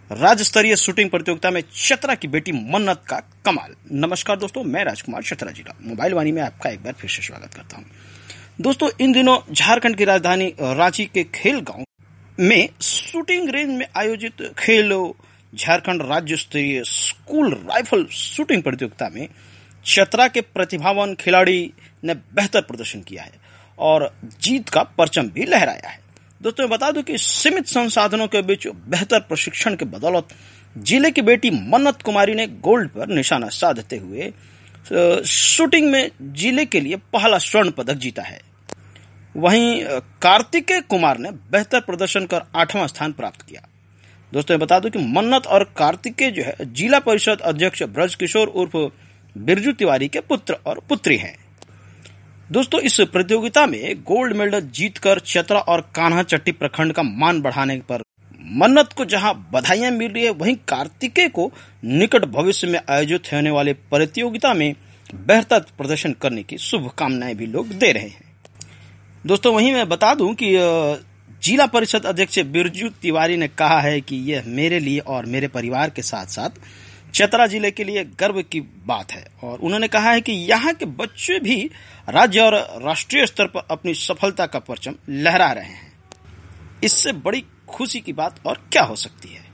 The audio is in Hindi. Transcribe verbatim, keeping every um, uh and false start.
राज्य स्तरीय शूटिंग प्रतियोगिता में चतरा की बेटी मन्नत का कमाल। नमस्कार दोस्तों, मैं राजकुमार चतरा जिला मोबाइल वाणी में आपका एक बार फिर से स्वागत करता हूं। दोस्तों, इन दिनों झारखंड की राजधानी रांची के खेल गांव में शूटिंग रेंज में आयोजित खेलो झारखंड राज्य स्तरीय स्कूल राइफल शूटिंग प्रतियोगिता में चतरा के प्रतिभावान खिलाड़ी ने बेहतर प्रदर्शन किया है और जीत का परचम भी लहराया है। दोस्तों, बता दूं कि सीमित संसाधनों के बीच बेहतर प्रशिक्षण के बदौलत जिले की बेटी मन्नत कुमारी ने गोल्ड पर निशाना साधते हुए शूटिंग में जिले के लिए पहला स्वर्ण पदक जीता है। वहीं कार्तिकेय कुमार ने बेहतर प्रदर्शन कर आठवां स्थान प्राप्त किया। दोस्तों, बता दूं कि मन्नत और कार्तिकेय जो है जिला परिषद अध्यक्ष ब्रजकिशोर उर्फ बिरजू तिवारी के पुत्र और पुत्री हैं। दोस्तों, इस प्रतियोगिता में गोल्ड मेडल जीतकर चतरा और कान्हाचट्टी प्रखंड का मान बढ़ाने पर मन्नत को जहां बधाइयां मिल रही है, वहीं कार्तिकेय को निकट भविष्य में आयोजित होने वाले प्रतियोगिता में बेहतर प्रदर्शन करने की शुभकामनाएं भी लोग दे रहे हैं। दोस्तों, वहीं मैं बता दूं कि जिला परिषद अध्यक्ष बिरजू तिवारी ने कहा है कि यह मेरे लिए और मेरे परिवार के साथ साथ चतरा जिले के लिए गर्व की बात है और उन्होंने कहा है कि यहाँ के बच्चे भी राज्य और राष्ट्रीय स्तर पर अपनी सफलता का परचम लहरा रहे हैं। इससे बड़ी खुशी की बात और क्या हो सकती है।